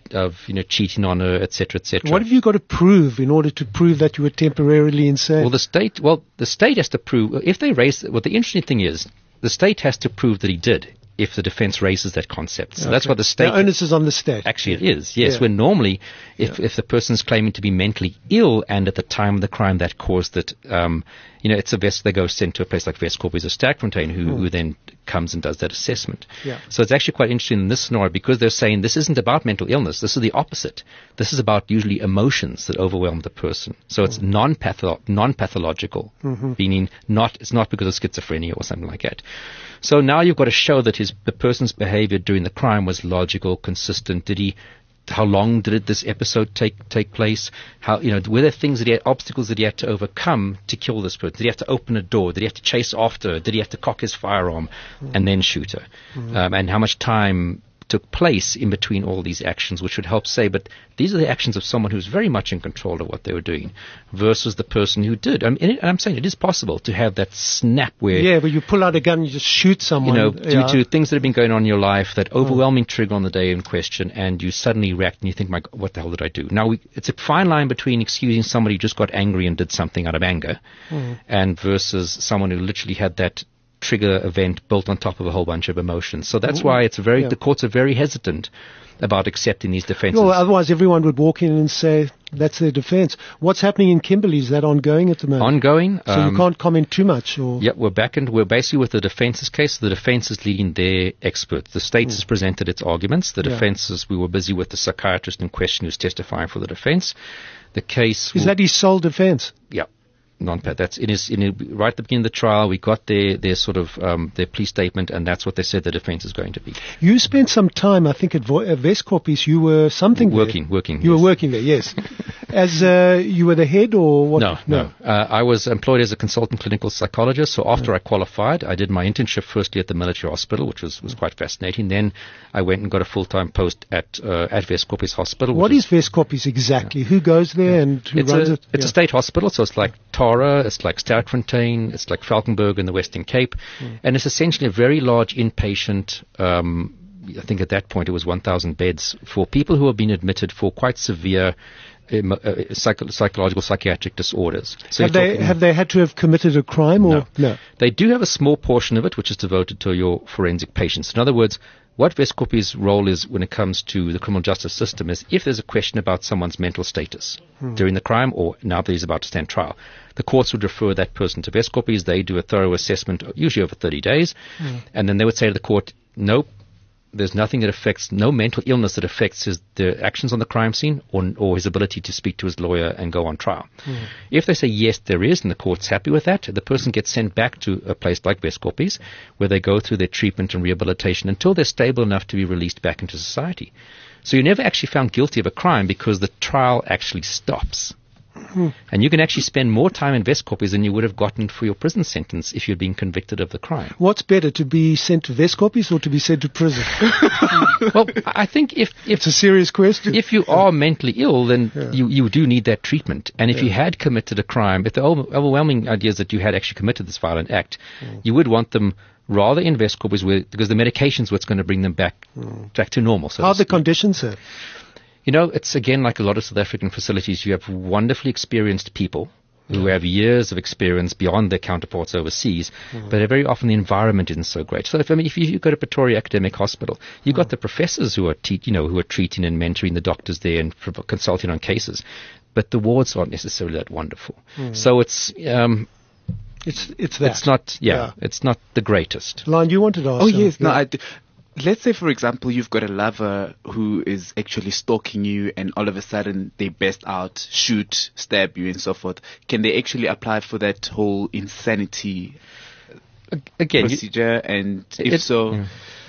cheating on her, etc., etc. What have you got to prove in order to prove that you were temporarily insane? Well, the state has to prove, if they raise, the interesting thing is, the state has to prove that he did, if the defense raises that concept. So that's what the state... The onus is on the state. Actually, it is, yes. When normally, if the person's claiming to be mentally ill and at the time of the crime that caused it, it's they go sent to a place like Wes-Kaapse or Sterkfontein who then comes and does that assessment. Yeah. So it's actually quite interesting in this scenario because they're saying this isn't about mental illness. This is the opposite. This is about usually emotions that overwhelm the person. So it's non-pathological, meaning it's not because of schizophrenia or something like that. So now you've got to show that the person's behavior during the crime was logical, consistent. How long did this episode take place? Were there obstacles that he had to overcome to kill this person? Did he have to open a door? Did he have to chase after her? Did he have to cock his firearm and then shoot her? And how much time took place in between all these actions, which would help say, but these are the actions of someone who's very much in control of what they were doing versus the person who did. I'm saying it is possible to have that snap where... Yeah, where you pull out a gun and you just shoot someone. Due to things that have been going on in your life, that overwhelming trigger on the day in question, and you suddenly react and you think, my God, what the hell did I do? Now, it's a fine line between excusing somebody who just got angry and did something out of anger and versus someone who literally had that trigger event built on top of a whole bunch of emotions. So that's why the courts are very hesitant about accepting these defenses. Well, otherwise everyone would walk in and say that's their defense. What's happening in Kimberley? Is that ongoing at the moment? Ongoing. So you can't comment too much? Or? Yeah, we're basically with the defense's case. The defense is leading their experts. The state has presented its arguments. The defense we were busy with the psychiatrist in question who's testifying for the defense. The case... Is that his sole defense? Yeah. Non-pat. That's right at the beginning of the trial. We got their sort of their plea statement, and that's what they said the defense is going to be. You spent some time, I think, at Wes-Kaapse. You were working. You were working there, yes. As you were the head, or what? No. I was employed as a consultant clinical psychologist. So after I qualified, I did my internship firstly at the military hospital, which was quite fascinating. Then I went and got a full-time post at Wes-Kaapse Hospital. What is Wes-Kaapse exactly? Who goes there and who runs it? It's a state hospital, so it's like Tara, it's like Sterkfontein, it's like Falkenberg in the Western Cape, and it's essentially a very large inpatient, I think at that point it was 1,000 beds for people who have been admitted for quite severe psychological, psychiatric disorders. So have they had to have committed a crime? Or no? They do have a small portion of it which is devoted to your forensic patients. In other words, what Wes-Kaapse's role is when it comes to the criminal justice system is if there's a question about someone's mental status during the crime or now that he's about to stand trial, the courts would refer that person to Wes-Kaapse. They do a thorough assessment, usually over 30 days, and then they would say to the court, nope, there's nothing that affects, no mental illness that affects the actions on the crime scene or his ability to speak to his lawyer and go on trial. If they say yes, there is, and the court's happy with that, the person gets sent back to a place like Wes-Kaapse where they go through their treatment and rehabilitation until they're stable enough to be released back into society. So you're never actually found guilty of a crime because the trial actually stops. And you can actually spend more time in Wes-Kaapse than you would have gotten for your prison sentence if you'd been convicted of the crime. What's better, to be sent to Wes-Kaapse or to be sent to prison? Well, I think if it's a serious question. If you are mentally ill, then you do need that treatment. And if you had committed a crime, if the overwhelming idea is that you had actually committed this violent act, you would want them rather in Wes-Kaapse because the medication's what's going to bring them back to normal. How are the conditions, sir? It's again like a lot of South African facilities. You have wonderfully experienced people who have years of experience beyond their counterparts overseas, but very often the environment isn't so great. So if you go to Pretoria Academic Hospital, you've got the professors who are who are treating and mentoring the doctors there and consulting on cases, but the wards aren't necessarily that wonderful. So it's that. It's not it's not the greatest. Lon, you wanted to ask? Oh yes, no, I do. Let's say, for example, you've got a lover who is actually stalking you and all of a sudden they burst out, shoot, stab you and so forth. Can they actually apply for that whole insanity procedure? And if so,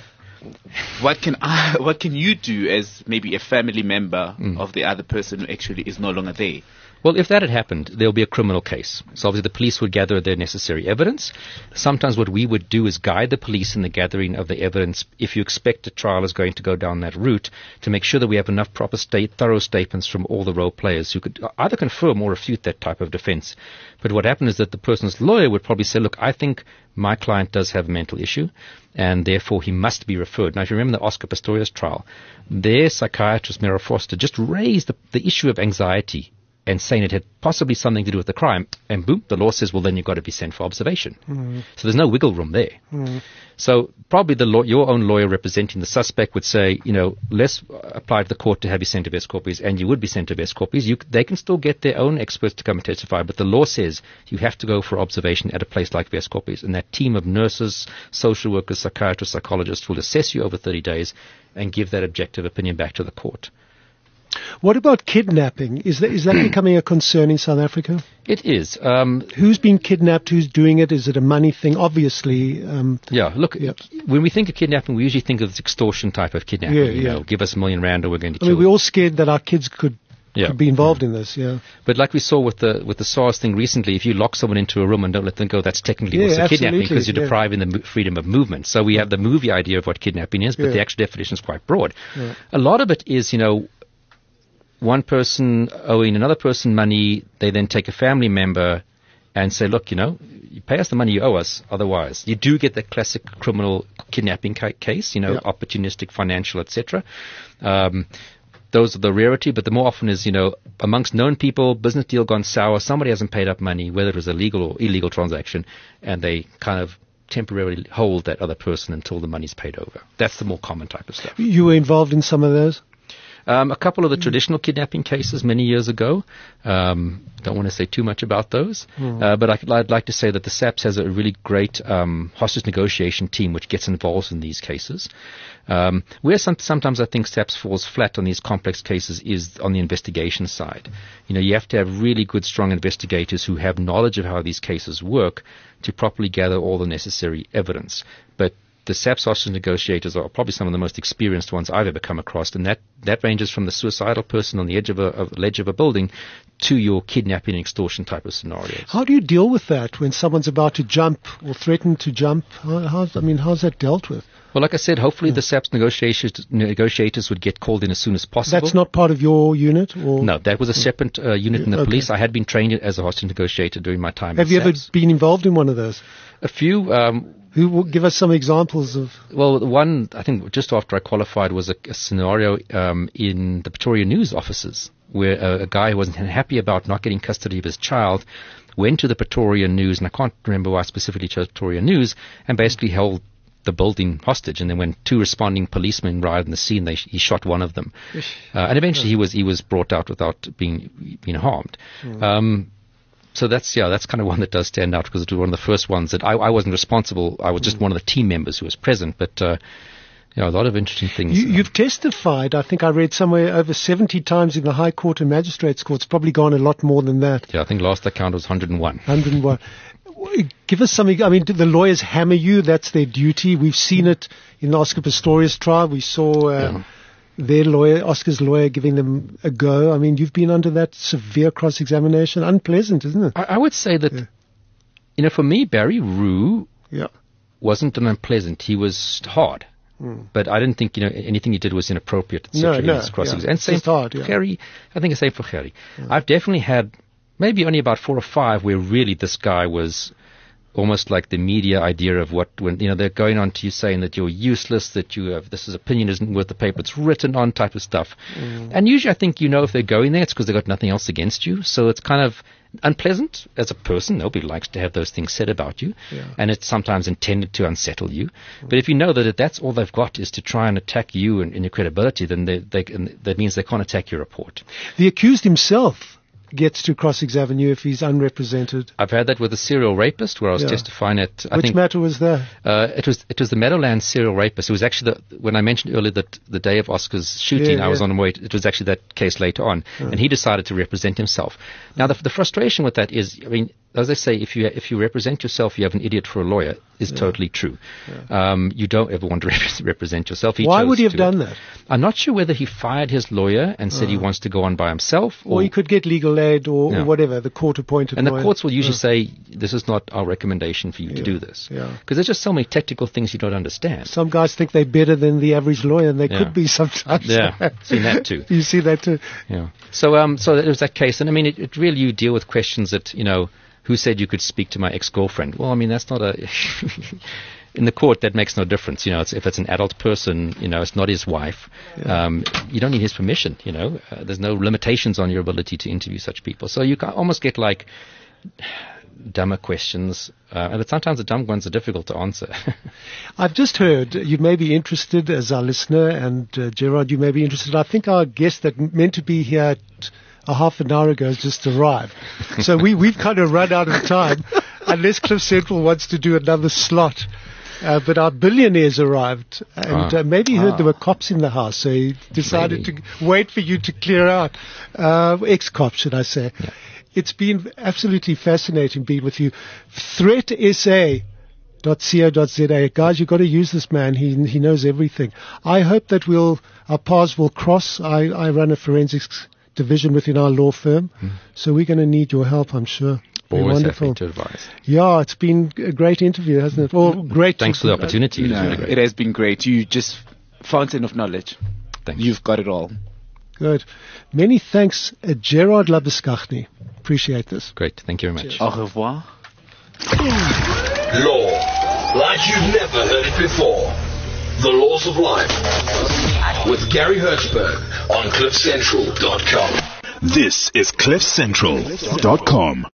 what can you do as maybe a family member of the other person who actually is no longer there? Well, if that had happened, there'll be a criminal case. So obviously the police would gather their necessary evidence. Sometimes what we would do is guide the police in the gathering of the evidence if you expect a trial is going to go down that route, to make sure that we have enough thorough statements from all the role players who could either confirm or refute that type of defense. But what happened is that the person's lawyer would probably say, look, I think my client does have a mental issue, and therefore he must be referred. Now, if you remember the Oscar Pistorius trial, their psychiatrist, Mara Foster, just raised the issue of anxiety and saying it had possibly something to do with the crime, and boom, the law says, well, then you've got to be sent for observation. So there's no wiggle room there. So probably your own lawyer representing the suspect would say, let's apply to the court to have you sent to habeas corpus, and you would be sent to habeas corpus. They can still get their own experts to come and testify, but the law says you have to go for observation at a place like habeas corpus, and that team of nurses, social workers, psychiatrists, psychologists will assess you over 30 days and give that objective opinion back to the court. What about kidnapping? Is that becoming a concern in South Africa? It is. Who's being kidnapped? Who's doing it? Is it a money thing? Obviously. When we think of kidnapping, we usually think of this extortion type of kidnapping. Give us R1 million or we're going to kill you. We're all scared that our kids could be involved in this, But like we saw with the SARS thing recently, if you lock someone into a room and don't let them go, that's technically also kidnapping, because you're depriving them freedom of movement. So we have the movie idea of what kidnapping is, but the actual definition is quite broad. A lot of it is, one person owing another person money, they then take a family member and say, look, you pay us the money you owe us, otherwise. You do get the classic criminal kidnapping case, opportunistic, financial, etc. Those are the rarity, but the more often is, amongst known people, business deal gone sour, somebody hasn't paid up money, whether it was a legal or illegal transaction, and they kind of temporarily hold that other person until the money's paid over. That's the more common type of stuff. You were involved in some of those? A couple of the traditional kidnapping cases many years ago. Don't want to say too much about those, but I'd like to say that the SAPS has a really great hostage negotiation team which gets involved in these cases. Where sometimes I think SAPS falls flat on these complex cases is on the investigation side. You have to have really good, strong investigators who have knowledge of how these cases work to properly gather all the necessary evidence. But the SAPS hostage negotiators are probably some of the most experienced ones I've ever come across, and that ranges from the suicidal person on the edge of a ledge of a building to your kidnapping and extortion type of scenarios. How do you deal with that when someone's about to jump or threaten to jump? How's that dealt with? Well, like I said, hopefully the SAPS negotiators would get called in as soon as possible. That's not part of your unit? Or? No, that was a separate unit in the police. I had been trained as a hostage negotiator during my time Have you ever been involved in one of those? A few. Who will give us some examples of? Well, one, I think just after I qualified, was a scenario in the Pretoria News offices where a guy who wasn't happy about not getting custody of his child went to the Pretoria News, and I can't remember why I specifically chose Pretoria News, and basically held the building hostage. And then when two responding policemen arrived on the scene, he shot one of them. And eventually he was brought out without being harmed. So that's kind of one that does stand out, because it was one of the first ones that I wasn't responsible. I was just one of the team members who was present. But a lot of interesting things. You've testified, I think I read somewhere, over 70 times in the High Court and Magistrates Court. It's probably gone a lot more than that. Yeah, I think last I counted was 101. 101. Give us something. I mean, do the lawyers hammer you? That's their duty. We've seen it in the Oscar Pistorius trial. We saw their lawyer, Oscar's lawyer, giving them a go. I mean, you've been under that severe cross-examination. Unpleasant, isn't it? I would say that, for me, Barry Rue wasn't an unpleasant. He was hard. But I didn't think, anything he did was inappropriate. And same for Gerry. I think it's same for Gerry. I've definitely had maybe only about 4 or 5 where really this guy was almost like the media idea of when they're going on to you saying that you're useless, that this opinion isn't worth the paper it's written on, type of stuff. And usually I think if they're going there, it's because they've got nothing else against you. So it's kind of unpleasant as a person. Nobody likes to have those things said about you, and it's sometimes intended to unsettle you. But if you know that that's all they've got is to try and attack you and your credibility, then that means they can't attack your report. The accused himself gets to cross-examine you if he's unrepresented. I've had that with a serial rapist where I was testifying at... Which matter was that? It was the Meadowlands serial rapist. It was actually when I mentioned earlier that the day of Oscar's shooting, I was on my way. It was actually that case later on, and he decided to represent himself. Now, the frustration with that is, as I say, if you represent yourself, you have an idiot for a lawyer, is totally true. You don't ever want to represent yourself. Why would he have done that? I'm not sure whether he fired his lawyer and said he wants to go on by himself. Or he could get legal aid or whatever, the court-appointed lawyer. And the courts will usually say, this is not our recommendation for you to do this. Because there's just so many technical things you don't understand. Some guys think they're better than the average lawyer, and they could be sometimes. Yeah, seen that too. You see that too. Yeah. So it was that case. And it really, you deal with questions that, who said you could speak to my ex-girlfriend? Well, that's not a... In the court, that makes no difference. If it's an adult person, it's not his wife. You don't need his permission, There's no limitations on your ability to interview such people. So you can almost get like dumber questions. And sometimes the dumb ones are difficult to answer. I've just heard you may be interested as our listener, and Gerard, you may be interested. I think our guest that meant to be here a half an hour ago has just arrived. So we've kind of run out of time, unless Cliff Central wants to do another slot. But our billionaire's arrived, and maybe he heard there were cops in the house, so he decided to wait for you to clear out. Ex-cops, should I say. Yeah. It's been absolutely fascinating being with you. ThreatSA.co.za. Guys, you've got to use this man. He knows everything. I hope that our paths will cross. I run a forensics division within our law firm, so we're going to need your help, I'm sure. Always happy to advise. Yeah, it's been a great interview, hasn't it? Well, great. Thanks for the opportunity. It has been great. You just fountain of knowledge. Thanks. You've got it all. Good. Many thanks, Gerard Labuschagne. Appreciate this. Great. Thank you very much. Au revoir. Law, like you've never heard it before. The Laws of Life with Gary Hertzberg on CliffCentral.com. This is CliffCentral.com.